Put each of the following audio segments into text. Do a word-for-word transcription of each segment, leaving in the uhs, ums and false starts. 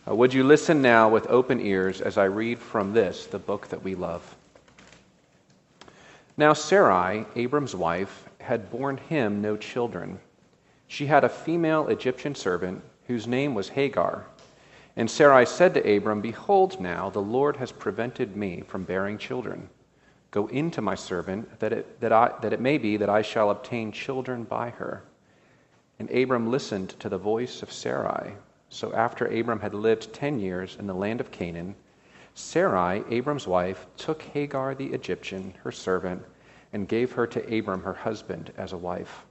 Uh, would you listen now with open ears as I read from this, the book that we love? Now Sarai, Abram's wife, had borne him no children. She had a female Egyptian servant whose name was Hagar. And Sarai said to Abram, "Behold now, the Lord has prevented me from bearing children. Go in to my servant, that it, that, I, that it may be that I shall obtain children by her." And Abram listened to the voice of Sarai. So after Abram had lived ten years in the land of Canaan, Sarai, Abram's wife, took Hagar the Egyptian, her servant, and gave her to Abram her husband as a wife.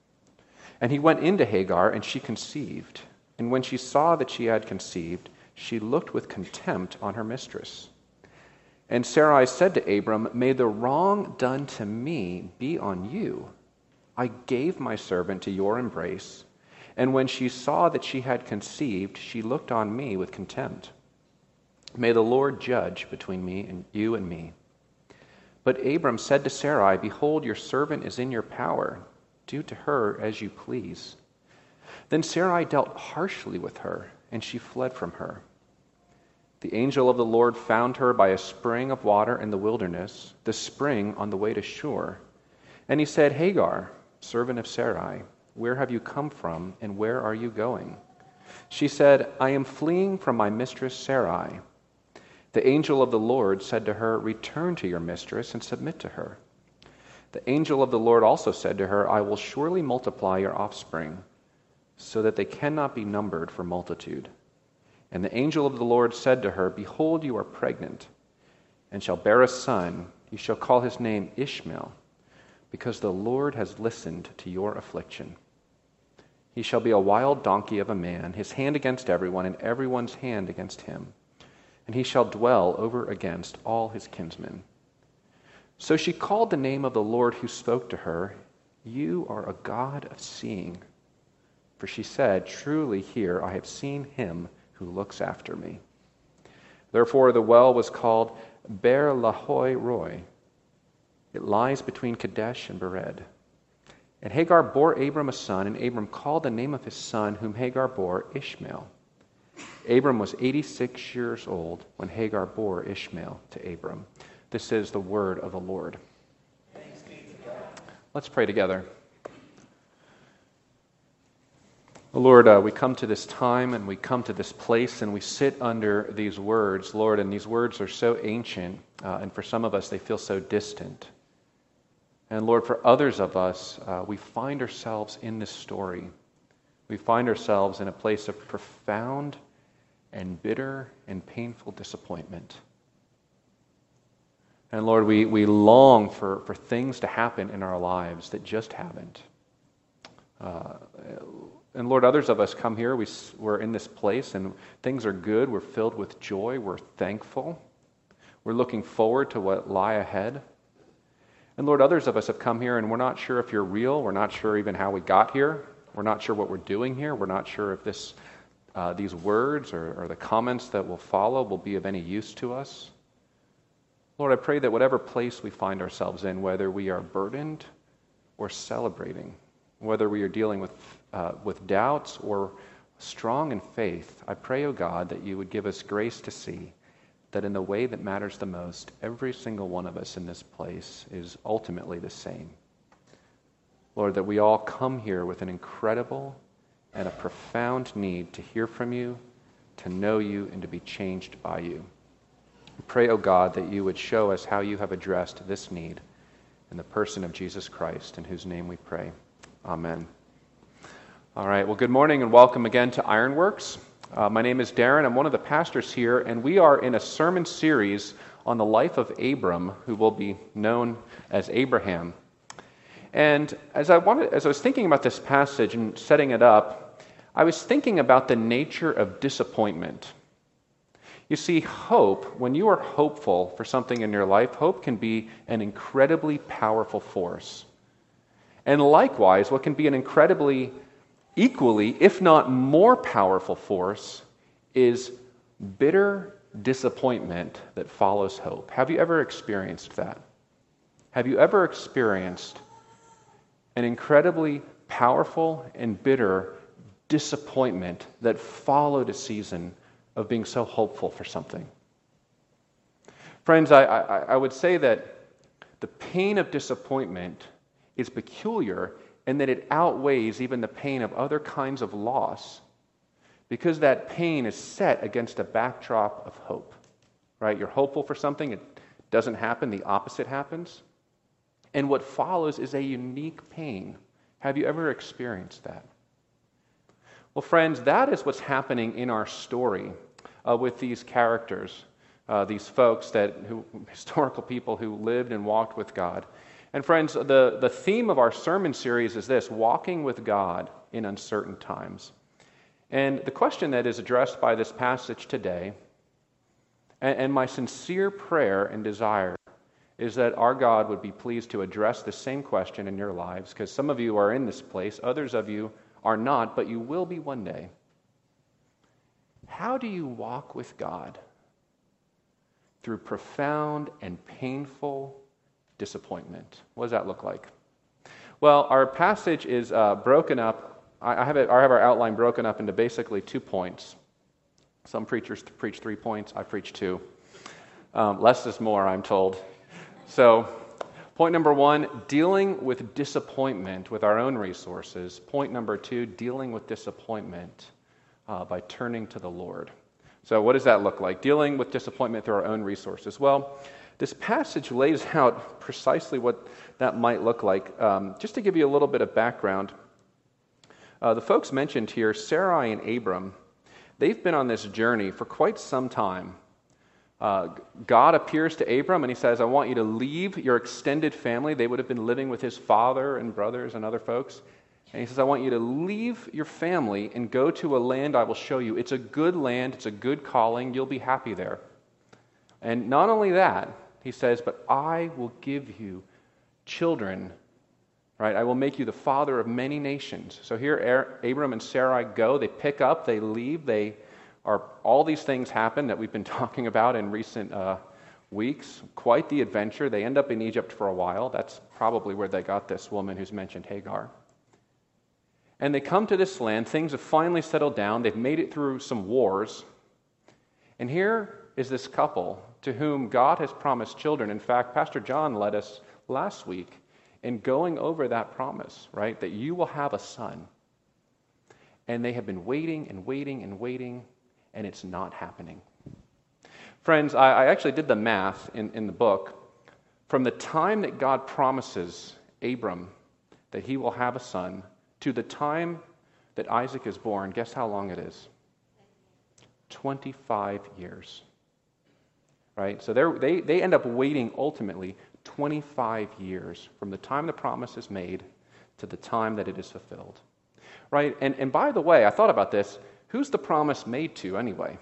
And he went into Hagar, and she conceived. And when she saw that she had conceived, she looked with contempt on her mistress. And Sarai said to Abram, "May the wrong done to me be on you. I gave my servant to your embrace, and when she saw that she had conceived, she looked on me with contempt. May the Lord judge between me and you and me." But Abram said to Sarai, "Behold, your servant is in your power. Do to her as you please." Then Sarai dealt harshly with her, and she fled from her. The angel of the Lord found her by a spring of water in the wilderness, the spring on the way to Shur. And he said, "Hagar, servant of Sarai, where have you come from, and where are you going?" She said, "I am fleeing from my mistress Sarai." The angel of the Lord said to her, "Return to your mistress and submit to her." The angel of the Lord also said to her, "I will surely multiply your offspring, so that they cannot be numbered for multitude." And the angel of the Lord said to her, "Behold, you are pregnant, and shall bear a son. You shall call his name Ishmael, because the Lord has listened to your affliction. He shall be a wild donkey of a man, his hand against everyone, and everyone's hand against him. And he shall dwell over against all his kinsmen." So she called the name of the Lord who spoke to her, "You are a God of seeing." For she said, "Truly here I have seen him who looks after me." Therefore the well was called Ber Lahai Roi. It lies between Kadesh and Bered. And Hagar bore Abram a son, and Abram called the name of his son, whom Hagar bore, Ishmael. Abram was eighty-six years old when Hagar bore Ishmael to Abram. This is the word of the Lord. Thanks be to God. Let's pray together. Lord, uh, we come to this time and we come to this place and we sit under these words, Lord, and these words are so ancient, uh, and for some of us they feel so distant. And Lord, for others of us, uh, we find ourselves in this story. We find ourselves in a place of profound and bitter and painful disappointment. And Lord, we, we long for, for things to happen in our lives that just haven't. Uh, and Lord, others of us come here, we, we're in this place and things are good, we're filled with joy, we're thankful. We're looking forward to what lie ahead. And Lord, others of us have come here and we're not sure if you're real, we're not sure even how we got here, we're not sure what we're doing here, we're not sure if this, uh, these words or, or the comments that will follow will be of any use to us. Lord, I pray that whatever place we find ourselves in, whether we are burdened or celebrating, whether we are dealing with uh, with doubts or strong in faith, I pray, O God, that you would give us grace to see that in the way that matters the most, every single one of us in this place is ultimately the same. Lord, that we all come here with an incredible and a profound need to hear from you, to know you, and to be changed by you. I pray, O God, that you would show us how you have addressed this need in the person of Jesus Christ, in whose name we pray. Amen. All right, well, good morning and welcome again to Ironworks. Uh, my name is Darren. I'm one of the pastors here, and we are in a sermon series on the life of Abram, who will be known as Abraham. And as I wanted, as I was thinking about this passage and setting it up, I was thinking about the nature of disappointment. You see, hope, when you are hopeful for something in your life, hope can be an incredibly powerful force. And likewise, what can be an incredibly, equally, if not more powerful force is bitter disappointment that follows hope. Have you ever experienced that? Have you ever experienced an incredibly powerful and bitter disappointment that followed a season of being so hopeful for something? Friends, I, I, I would say that the pain of disappointment is peculiar in that it outweighs even the pain of other kinds of loss, because that pain is set against a backdrop of hope. Right? You're hopeful for something, it doesn't happen, the opposite happens. And what follows is a unique pain. Have you ever experienced that? Well, friends, that is what's happening in our story uh, with these characters, uh, these folks that who historical people who lived and walked with God. And friends, the, the theme of our sermon series is this: walking with God in uncertain times. And the question that is addressed by this passage today, and, and my sincere prayer and desire, is that our God would be pleased to address the same question in your lives, because some of you are in this place, others of you are not, but you will be one day. How do you walk with God through profound and painful disappointment? What does that look like? Well, our passage is uh, broken up. I have, it, I have our outline broken up into basically two points. Some preachers preach three points. I preach two. Um, less is more, I'm told. So, point number one, dealing with disappointment with our own resources. Point number two, dealing with disappointment uh, by turning to the Lord. So what does that look like? Dealing with disappointment through our own resources. Well, this passage lays out precisely what that might look like. Um, just to give you a little bit of background, uh, the folks mentioned here, Sarai and Abram, they've been on this journey for quite some time. Uh, God appears to Abram and he says, I want you to leave your extended family. They would have been living with his father and brothers and other folks. And he says, I want you to leave your family and go to a land I will show you. It's a good land. It's a good calling. You'll be happy there. And not only that, he says, but I will give you children, right? I will make you the father of many nations. So here Abram and Sarai go. They pick up. They leave. They are, all these things happen that we've been talking about in recent uh, weeks. Quite the adventure. They end up in Egypt for a while. That's probably where they got this woman who's mentioned, Hagar. And they come to this land. Things have finally settled down. They've made it through some wars. And here is this couple to whom God has promised children. In fact, Pastor John led us last week in going over that promise, right? That you will have a son. And they have been waiting and waiting and waiting, and it's not happening. Friends, I, I actually did the math in, in the book. From the time that God promises Abram that he will have a son to the time that Isaac is born, guess how long it is? twenty-five years. Right? So they they end up waiting ultimately twenty-five years from the time the promise is made to the time that it is fulfilled. Right? And, and by the way, I thought about this. Who's the promise made to anyway?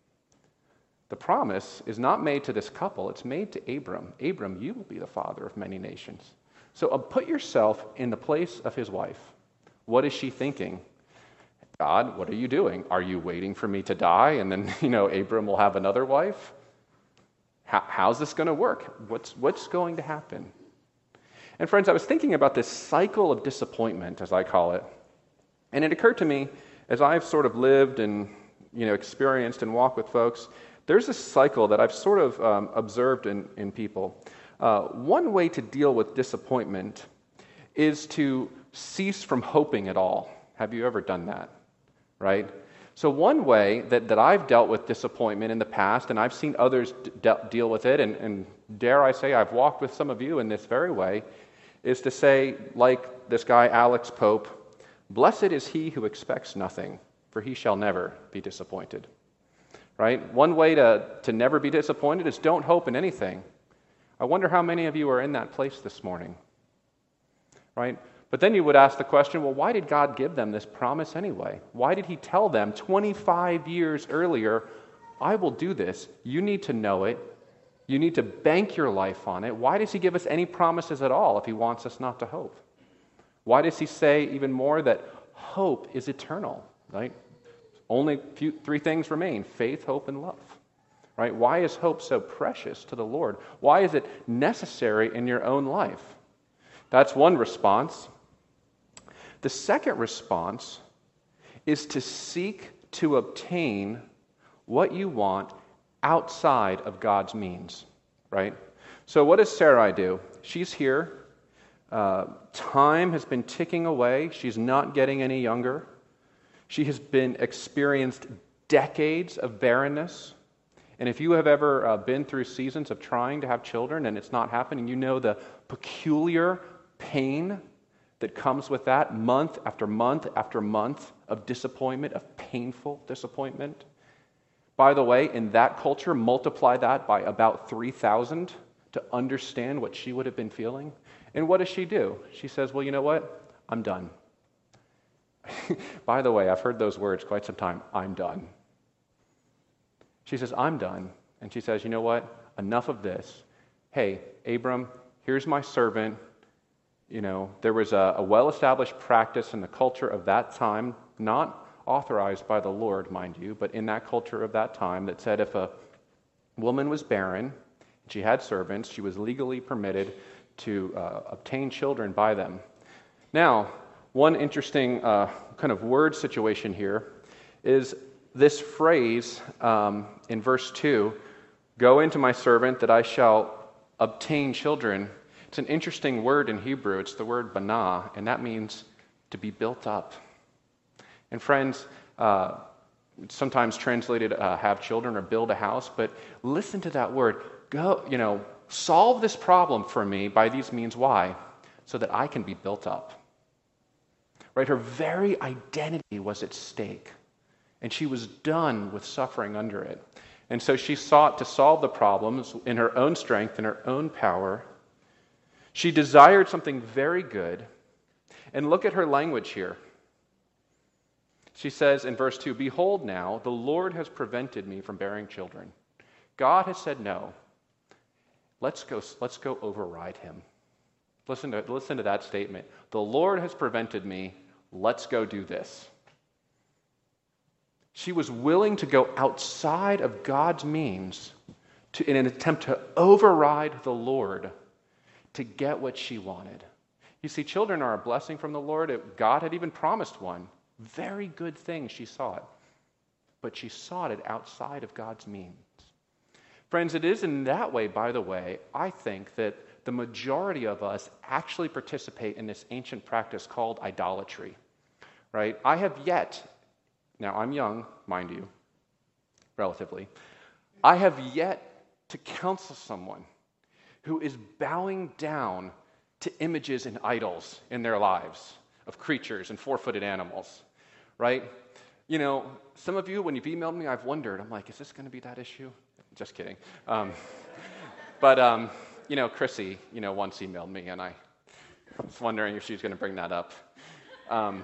The promise is not made to this couple. It's made to Abram. Abram, you will be the father of many nations. So uh, put yourself in the place of his wife. What is she thinking? God, what are you doing? Are you waiting for me to die and then, you know, Abram will have another wife? How, how's this going to work? What's, what's going to happen? And friends, I was thinking about this cycle of disappointment, as I call it. And it occurred to me, as I've sort of lived and, you know, experienced and walked with folks, there's this cycle that I've sort of um, observed in, in people. Uh, one way to deal with disappointment is to cease from hoping at all. Have you ever done that? Right? So one way that, that I've dealt with disappointment in the past, and I've seen others de- deal with it, and, and dare I say I've walked with some of you in this very way, is to say, like this guy Alex Pope, blessed is he who expects nothing, for he shall never be disappointed. Right? One way to, to never be disappointed is don't hope in anything. I wonder how many of you are in that place this morning. Right? But then you would ask the question, well, why did God give them this promise anyway? Why did he tell them twenty-five years earlier, I will do this. You need to know it. You need to bank your life on it. Why does he give us any promises at all if he wants us not to hope? Why does he say even more that hope is eternal, right? Only few, three things remain, faith, hope, and love. Right? Why is hope so precious to the Lord? Why is it necessary in your own life? That's one response. The second response is to seek to obtain what you want outside of God's means, right? So what does Sarai do? She's here. Uh, time has been ticking away. She's not getting any younger. She has been experienced decades of barrenness. And if you have ever uh, been through seasons of trying to have children and it's not happening, you know the peculiar pain that comes with that, month after month after month of disappointment, of painful disappointment. By the way, in that culture, multiply that by about three thousand to understand what she would have been feeling. And what does she do? She says, well, you know what? I'm done. By the way, I've heard those words quite some time. I'm done. She says, I'm done. And she says, you know what? Enough of this. Hey, Abram, here's my servant. You know, there was a, a well-established practice in the culture of that time, not authorized by the Lord, mind you, but in that culture of that time that said if a woman was barren, she had servants, she was legally permitted to uh, obtain children by them. Now, one interesting uh, kind of word situation here is this phrase um, in verse two, go into my servant that I shall obtain children. It's an interesting word in Hebrew. It's the word banah, and that means to be built up. And friends, uh, sometimes translated uh, have children or build a house, but listen to that word. Go, you know, solve this problem for me by these means. Why? So that I can be built up. Right? Her very identity was at stake, and she was done with suffering under it. And so she sought to solve the problems in her own strength, in her own power. She desired something very good. And look at her language here. She says in verse two, behold now, the Lord has prevented me from bearing children. God has said no. Let's go, let's go override him. Listen to, listen to that statement. The Lord has prevented me. Let's go do this. She was willing to go outside of God's means to, in an attempt to override the Lord to get what she wanted. You see, children are a blessing from the Lord. It, God had even promised one. Very good thing she sought. But she sought it outside of God's means. Friends, it is in that way, by the way, I think that the majority of us actually participate in this ancient practice called idolatry. Right? I have yet, now I'm young, mind you, relatively, I have yet to counsel someone who is bowing down to images and idols in their lives of creatures and four-footed animals, right? You know, some of you, when you've emailed me, I've wondered, I'm like, is this going to be that issue? Just kidding. Um, but, um, you know, Chrissy, you know, once emailed me, and I was wondering if she was going to bring that up. Um,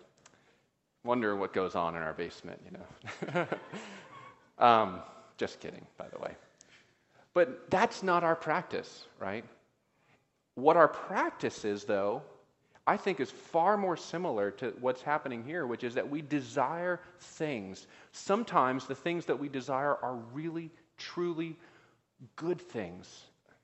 wonder what goes on in our basement, you know. um, just kidding, by the way. But that's not our practice, right? What our practice is, though, I think is far more similar to what's happening here, which is that we desire things. Sometimes the things that we desire are really, truly good things.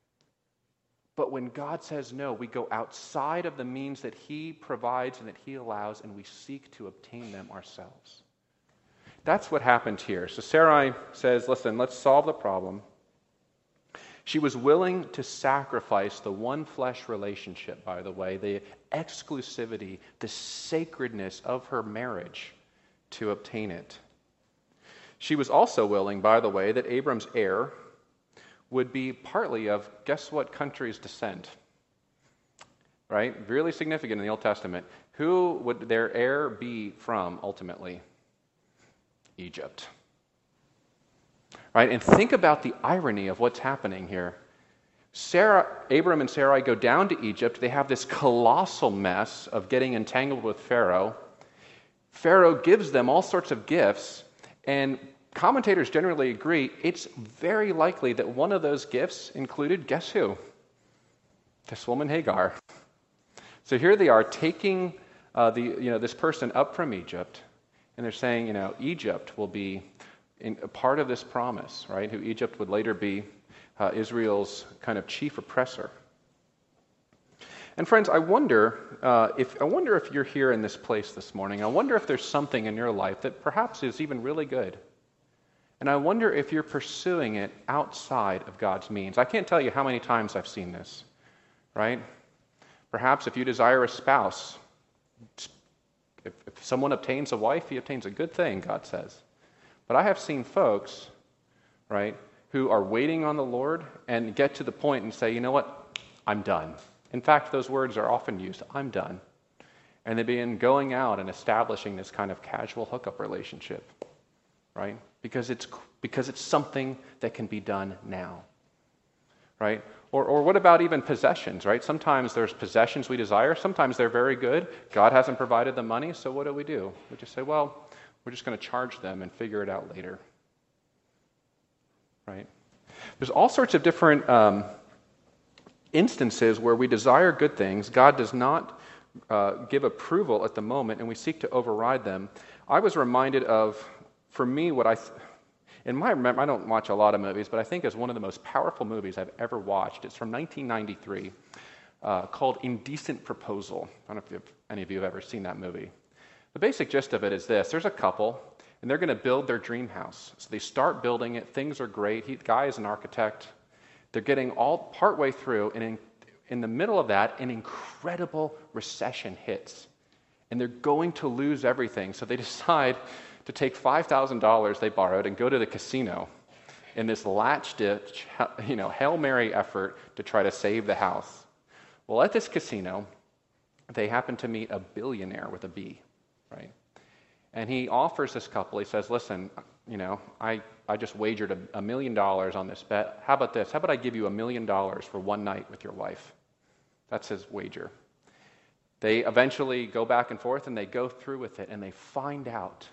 But when God says no, we go outside of the means that he provides and that he allows, and we seek to obtain them ourselves. That's what happened here. So Sarai says, listen, let's solve the problem. She was willing to sacrifice the one flesh relationship, by the way, the exclusivity, the sacredness of her marriage to obtain it. She was also willing, by the way, that Abram's heir would be partly of, guess what country's descent? Right? Really significant in the Old Testament. Who would their heir be from, ultimately? Egypt. Right? And think about the irony of what's happening here. Sarah, Abram and Sarai go down to Egypt. They have this colossal mess of getting entangled with Pharaoh. Pharaoh gives them all sorts of gifts, and commentators generally agree it's very likely that one of those gifts included, guess who? This woman Hagar. So here they are taking uh, the you know this person up from Egypt, and they're saying, you know, Egypt will be in a part of this promise, right? Who Egypt would later be uh, Israel's kind of chief oppressor. And friends, I wonder uh, if I wonder if you're here in this place this morning. I wonder if there's something in your life that perhaps is even really good, And I wonder if you're pursuing it outside of God's means. I can't tell you how many times I've seen this, right? Perhaps if you desire a spouse, if, if someone obtains a wife, he obtains a good thing, God says. But I have seen folks, right, who are waiting on the Lord and get to the point and say, you know what, I'm done. In fact, those words are often used, I'm done. And they begin going out and establishing this kind of casual hookup relationship, right? Because it's because it's something that can be done now, right? Or or what about even possessions, right? Sometimes there's possessions we desire. Sometimes they're very good. God hasn't provided the money, so what do we do? We just say, well, we're just going to charge them and figure it out later, right? There's all sorts of different um, instances where we desire good things. God does not uh, give approval at the moment, and we seek to override them. I was reminded of, for me, what I, th- in my remember, I don't watch a lot of movies, but I think it's one of the most powerful movies I've ever watched. It's from nineteen ninety-three, uh, called Indecent Proposal. I don't know if any of you have ever seen that movie. The basic gist of it is this. There's a couple, and they're going to build their dream house. So they start building it. Things are great. He, the guy is an architect. They're getting all partway through, and in, in the middle of that, an incredible recession hits. And they're going to lose everything. So they decide to take five thousand dollars they borrowed and go to the casino in this latch-ditch, you know, Hail Mary effort to try to save the house. Well, at this casino, they happen to meet a billionaire with a B, right? And he offers this couple, he says, listen, you know, I, I just wagered a, a million dollars on this bet. How about this? How about I give you a million dollars for one night with your wife? That's his wager. They eventually go back and forth, and they go through with it, and they find out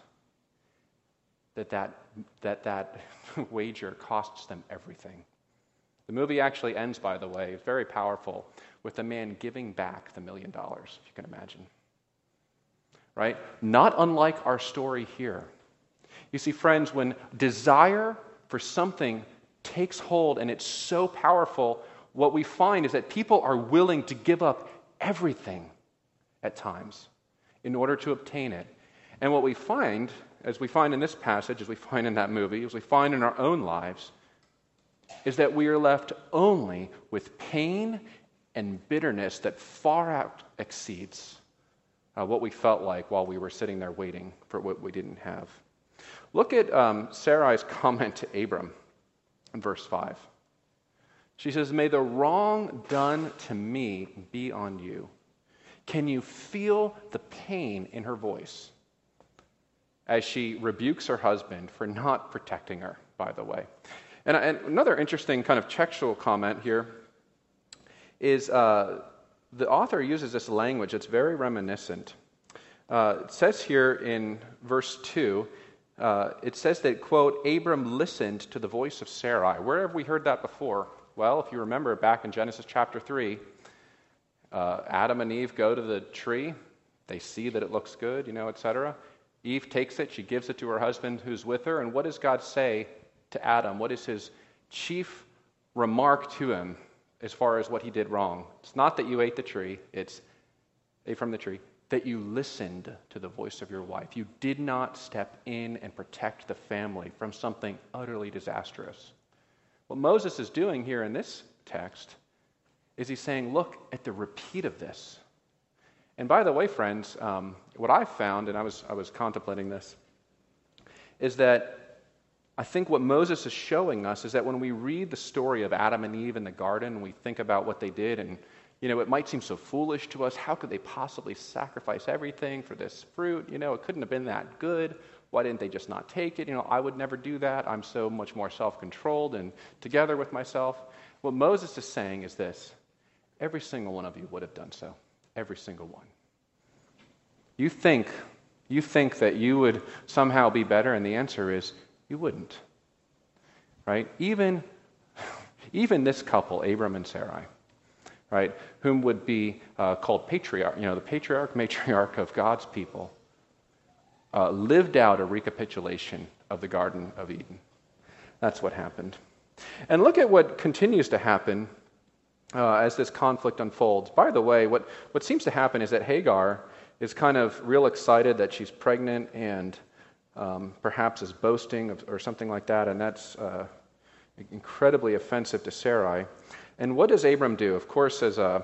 that that, that, that wager costs them everything. The movie actually ends, by the way, very powerful, with the man giving back the million dollars, if you can imagine. Right? Not unlike our story here. You see, friends, when desire for something takes hold and it's so powerful, what we find is that people are willing to give up everything at times in order to obtain it. And what we find, as we find in this passage, as we find in that movie, as we find in our own lives, is that we are left only with pain and bitterness that far out exceeds uh, what we felt like while we were sitting there waiting for what we didn't have. Look at um, Sarai's comment to Abram in verse five. She says, "May the wrong done to me be on you." Can you feel the pain in her voice as she rebukes her husband for not protecting her, by the way? And, and another interesting kind of textual comment here is uh, the author uses this language that's very reminiscent. Uh, it says here in verse two, uh, it says that, quote, Abram listened to the voice of Sarai. Where have we heard that before? Well, if you remember back in Genesis chapter three, uh, Adam and Eve go to the tree. They see that it looks good, you know, et cetera. Eve takes it. She gives it to her husband who's with her. And what does God say to Adam? What is his chief remark to him as far as what he did wrong? It's not that you ate the tree. It's ate from the tree. That you listened to the voice of your wife. You did not step in and protect the family from something utterly disastrous. What Moses is doing here in this text is he's saying, look at the repeat of this. And by the way, friends, um, what I found, and I was I was contemplating this, is that I think what Moses is showing us is that when we read the story of Adam and Eve in the garden, and we think about what they did, and you know, it might seem so foolish to us. How could they possibly sacrifice everything for this fruit? You know, it couldn't have been that good. Why didn't they just not take it? You know, I would never do that. I'm so much more self-controlled and together with myself. What Moses is saying is this: every single one of you would have done so. Every single one. You think, you think that you would somehow be better, and the answer is you wouldn't. Right? Even, even this couple, Abram and Sarai, right, whom would be uh, called patriarch, you know, the patriarch, matriarch of God's people, uh, lived out a recapitulation of the Garden of Eden. That's what happened. And look at what continues to happen uh, as this conflict unfolds. By the way, what, what seems to happen is that Hagar is kind of real excited that she's pregnant, and um, perhaps as boasting of, or something like that, and that's uh, incredibly offensive to Sarai. And what does Abram do? Of course, as a,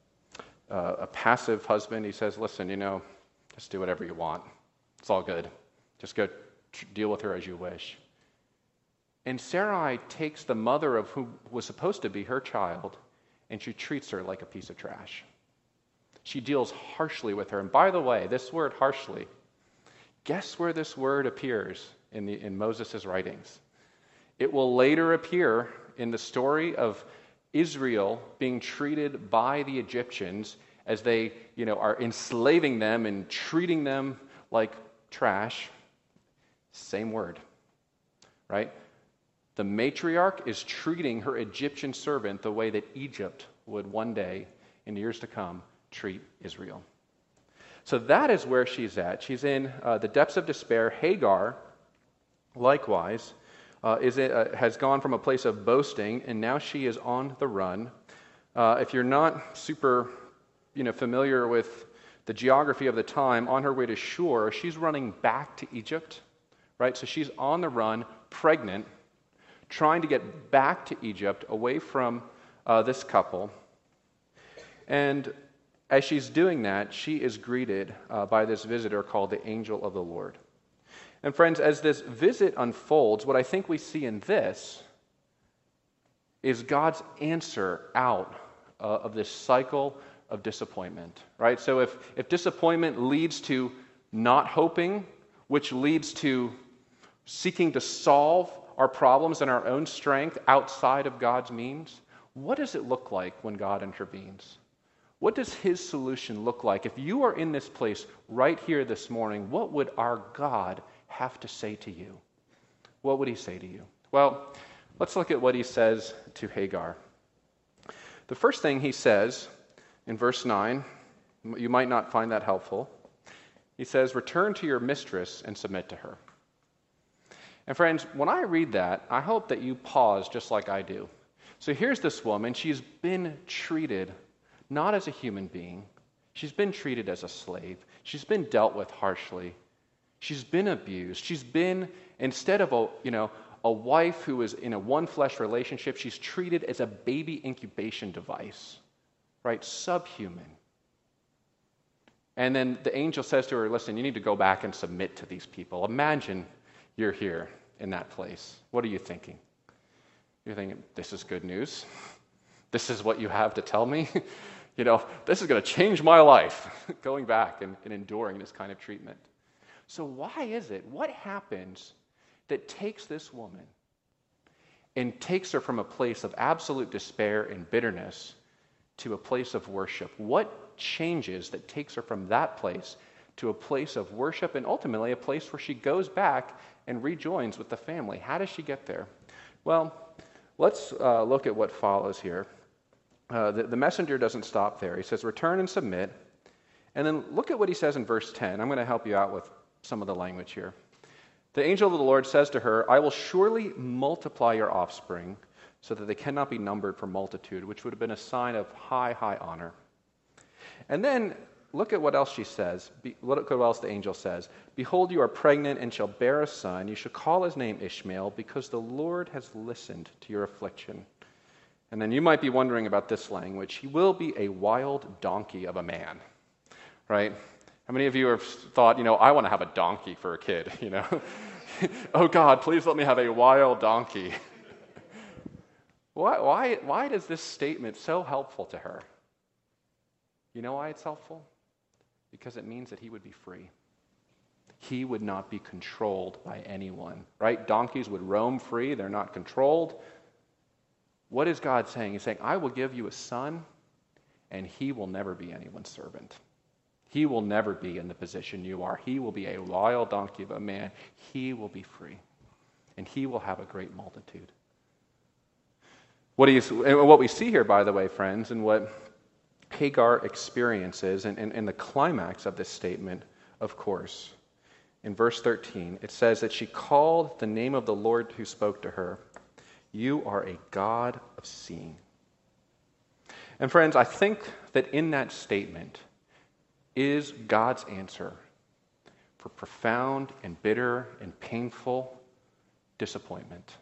a passive husband, he says, listen, you know, just do whatever you want. It's all good. Just go tr- deal with her as you wish. And Sarai takes the mother of who was supposed to be her child, and she treats her like a piece of trash. She deals harshly with her. And by the way, this word harshly, guess where this word appears in, the, in Moses' writings? It will later appear in the story of Israel being treated by the Egyptians as they, you know, are enslaving them and treating them like trash. Same word, right? The matriarch is treating her Egyptian servant the way that Egypt would one day, in years to come, treat Israel. So that is where she's at. She's in uh, the depths of despair. Hagar, likewise, uh, is it, uh, has gone from a place of boasting, and now she is on the run. Uh, if you're not super, you know, familiar with the geography of the time, on her way to Shur, she's running back to Egypt, right? So she's on the run, pregnant, trying to get back to Egypt, away from uh, this couple. And as she's doing that, she is greeted uh, by this visitor called the angel of the Lord. And friends, as this visit unfolds, what I think we see in this is God's answer out uh, of this cycle of disappointment, right? So if, if disappointment leads to not hoping, which leads to seeking to solve our problems in our own strength outside of God's means, what does it look like when God intervenes? What does his solution look like? If you are in this place right here this morning, what would our God have to say to you? What would he say to you? Well, let's look at what he says to Hagar. The first thing he says in verse nine, you might not find that helpful. He says, return to your mistress and submit to her. And friends, when I read that, I hope that you pause just like I do. So here's this woman. She's been treated not as a human being. She's been treated as a slave. She's been dealt with harshly. She's been abused. She's been, instead of a, you know, a wife who is in a one-flesh relationship, she's treated as a baby incubation device, right? Subhuman. And then the angel says to her, listen, you need to go back and submit to these people. Imagine you're here in that place. What are you thinking? You're thinking, this is good news. This is what you have to tell me. You know, this is going to change my life, going back and, and enduring this kind of treatment. So why is it? What happens that takes this woman and takes her from a place of absolute despair and bitterness to a place of worship? What changes that takes her from that place to a place of worship and ultimately a place where she goes back and rejoins with the family? How does she get there? Well, let's uh, look at what follows here. Uh, the, the messenger doesn't stop there. He says, return and submit. And then look at what he says in verse ten. I'm going to help you out with some of the language here. The angel of the Lord says to her, I will surely multiply your offspring so that they cannot be numbered for multitude, which would have been a sign of high, high honor. And then look at what else she says. Be, look at what else the angel says. Behold, you are pregnant and shall bear a son. You shall call his name Ishmael, because the Lord has listened to your affliction. And then you might be wondering about this language. He will be a wild donkey of a man, right? How many of you have thought, you know, I want to have a donkey for a kid, you know? Oh, God, please let me have a wild donkey. why, why, why is this statement so helpful to her? You know why it's helpful? Because it means that he would be free. He would not be controlled by anyone, right? Donkeys would roam free. They're not controlled. What is God saying? He's saying, I will give you a son, and he will never be anyone's servant. He will never be in the position you are. He will be a wild donkey of a man. He will be free, and he will have a great multitude. What, he, what we see here, by the way, friends, and what Hagar experiences, and, and, and the climax of this statement, of course, in verse thirteen, it says that she called the name of the Lord who spoke to her, you are a God of seeing. And friends, I think that in that statement is God's answer for profound and bitter and painful disappointment.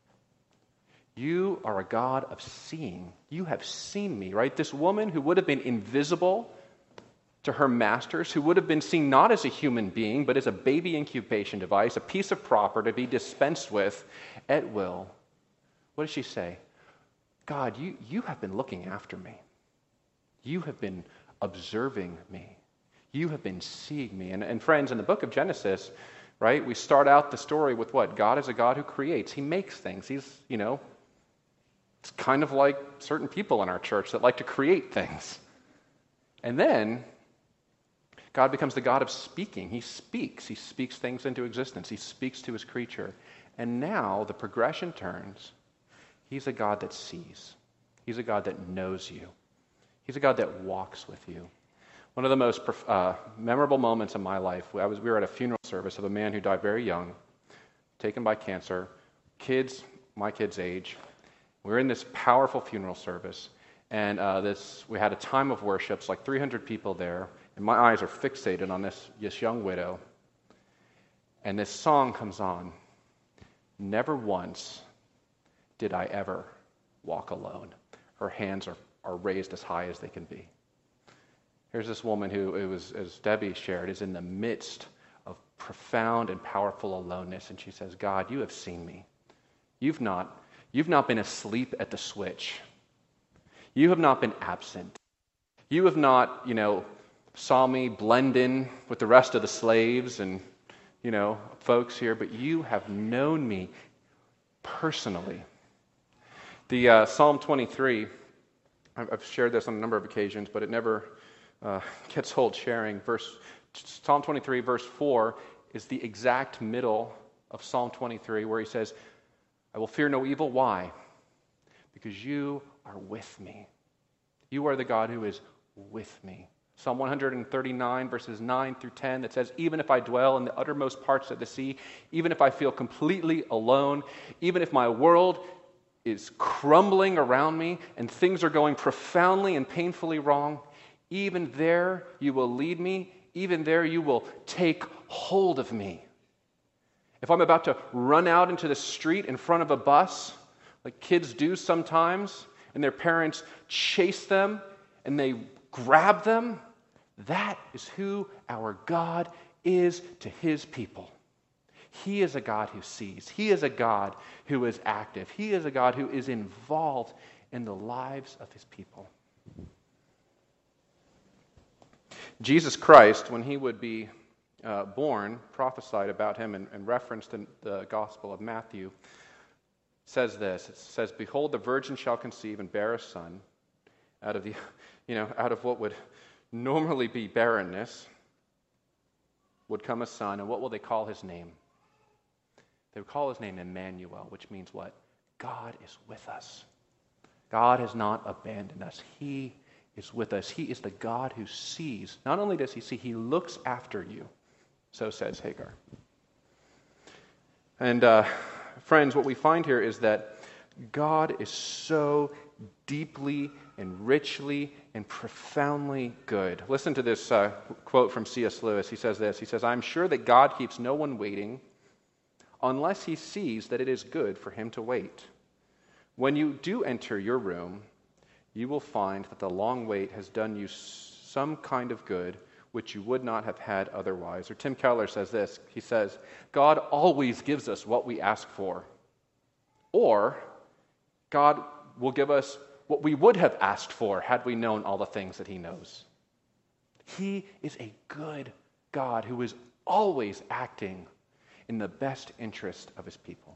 You are a God of seeing. You have seen me, right? This woman who would have been invisible to her masters, who would have been seen not as a human being, but as a baby incubation device, a piece of property to be dispensed with at will. What does she say? God, you, you have been looking after me. You have been observing me. You have been seeing me. And, and friends, in the book of Genesis, right, we start out the story with what? God is a God who creates. He makes things. He's, you know, it's kind of like certain people in our church that like to create things. And then God becomes the God of speaking. He speaks. He speaks things into existence. He speaks to his creature. And now the progression turns. He's a God that sees. He's a God that knows you. He's a God that walks with you. One of the most uh, memorable moments in my life, I was, we were at a funeral service of a man who died very young, taken by cancer, kids, my kid's age. We were in this powerful funeral service, and uh, this we had a time of worship, it's like three hundred people there, and my eyes are fixated on this, this young widow. And this song comes on. Never once did I ever walk alone. Her hands are, are raised as high as they can be. Here's this woman who, it was, as Debbie shared, is in the midst of profound and powerful aloneness, and she says, God, you have seen me. You've not, you've not been asleep at the switch. You have not been absent. You have not, you know, saw me blend in with the rest of the slaves and, you know, folks here, but you have known me personally. The uh, Psalm twenty-three, I've shared this on a number of occasions, but it never uh, gets old sharing. Verse Psalm twenty-three, verse four, is the exact middle of Psalm twenty-three, where he says, I will fear no evil. Why? Because you are with me. You are the God who is with me. Psalm one thirty-nine, verses nine through ten, that says, even if I dwell in the uttermost parts of the sea, even if I feel completely alone, even if my world is crumbling around me and things are going profoundly and painfully wrong, even there you will lead me, even there you will take hold of me. If I'm about to run out into the street in front of a bus, like kids do sometimes, and their parents chase them and they grab them, that is who our God is to his people. He is a God who sees. He is a God who is active. He is a God who is involved in the lives of his people. Jesus Christ, when he would be uh, born, prophesied about him and, and referenced in the Gospel of Matthew, says this. It says, behold, the virgin shall conceive and bear a son out of the, you know, out of what would normally be barrenness would come a son, and what will they call his name? They would call his name Emmanuel, which means what? God is with us. God has not abandoned us. He is with us. He is the God who sees. Not only does he see, he looks after you. So says Hagar. And uh, friends, what we find here is that God is so deeply and richly and profoundly good. Listen to this uh, quote from C S Lewis. He says this. He says, I'm sure that God keeps no one waiting unless he sees that it is good for him to wait. When you do enter your room, you will find that the long wait has done you some kind of good which you would not have had otherwise. Or Tim Keller says this. He says, God always gives us what we ask for. Or God will give us what we would have asked for had we known all the things that he knows. He is a good God who is always acting in the best interest of his people.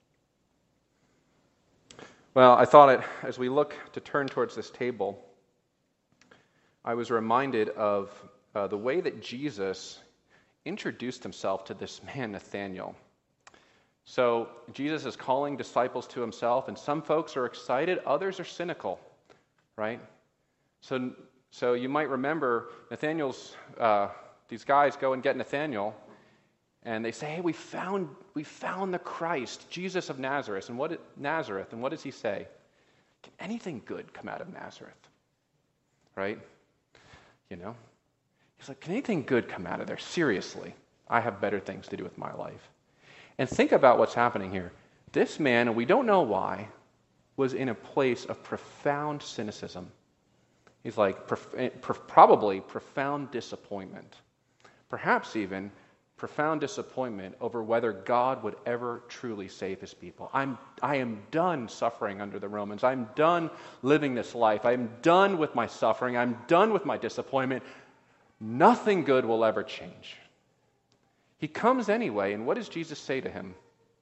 Well, I thought it, as we look to turn towards this table, I was reminded of uh, the way that Jesus introduced himself to this man, Nathanael. So Jesus is calling disciples to himself, and some folks are excited, others are cynical, right? So, so you might remember Nathanael's, uh, these guys go and get Nathanael, and they say, hey, we found we found the Christ, Jesus of Nazareth. And what Nazareth, and what does he say? Can anything good come out of Nazareth? Right? You know? He's like, can anything good come out of there? Seriously. I have better things to do with my life. And think about what's happening here. This man, and we don't know why, was in a place of profound cynicism. He's like prof- prof- probably profound disappointment. Perhaps even profound disappointment over whether God would ever truly save his people. I'm, I am done suffering under the Romans. I'm done living this life. I'm done with my suffering. I'm done with my disappointment. Nothing good will ever change. He comes anyway, and what does Jesus say to him?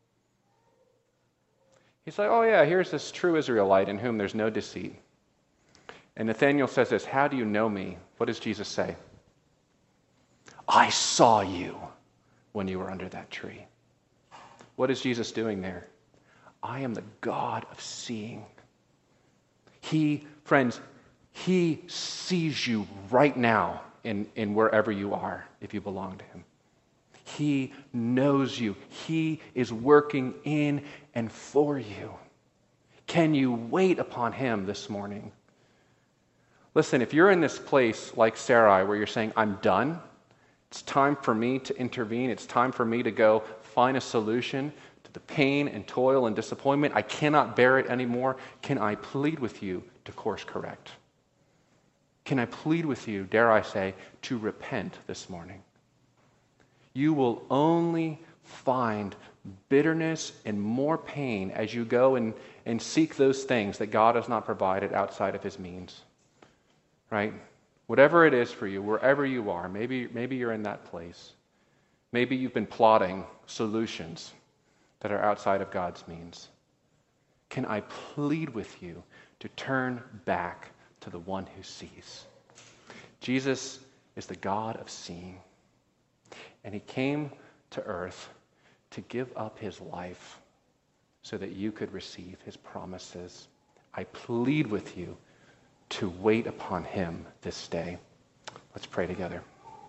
He's like, oh yeah, here's this true Israelite in whom there's no deceit. And Nathanael says this, how do you know me? What does Jesus say? I saw you when you were under that tree. What is Jesus doing there? I am the God of seeing. He, friends, he sees you right now in, in wherever you are, if you belong to him. He knows you. He is working in and for you. Can you wait upon him this morning? Listen, if you're in this place like Sarai where you're saying, I'm done, it's time for me to intervene, it's time for me to go find a solution to the pain and toil and disappointment, I cannot bear it anymore, can I plead with you to course correct? Can I plead with you, dare I say, to repent this morning? You will only find bitterness and more pain as you go and, and seek those things that God has not provided outside of his means. Right? Whatever it is for you, wherever you are, maybe, maybe you're in that place. Maybe you've been plotting solutions that are outside of God's means. Can I plead with you to turn back to the one who sees? Jesus is the God of seeing. And he came to earth to give up his life so that you could receive his promises. I plead with you to wait upon him this day. Let's pray together.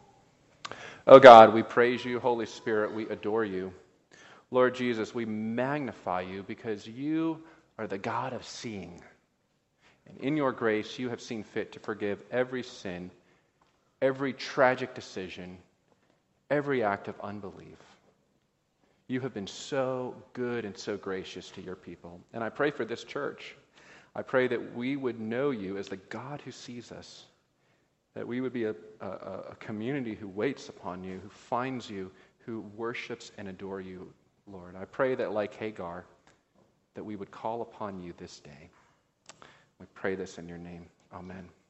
Oh God, we praise you. Holy Spirit, we adore you. Lord Jesus, we magnify you because you are the God of seeing. And in your grace, you have seen fit to forgive every sin, every tragic decision, every act of unbelief. You have been so good and so gracious to your people. And I pray for this church. I pray that we would know you as the God who sees us, that we would be a, a, a community who waits upon you, who finds you, who worships and adore you, Lord. I pray that like Hagar, that we would call upon you this day. We pray this in your name. Amen.